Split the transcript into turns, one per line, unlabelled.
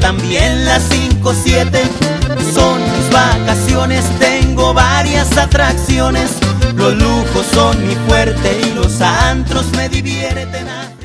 también la 5-7. Son mis vacaciones, tengo varias atracciones. Los lujos son mi fuerte y los antros me divierten.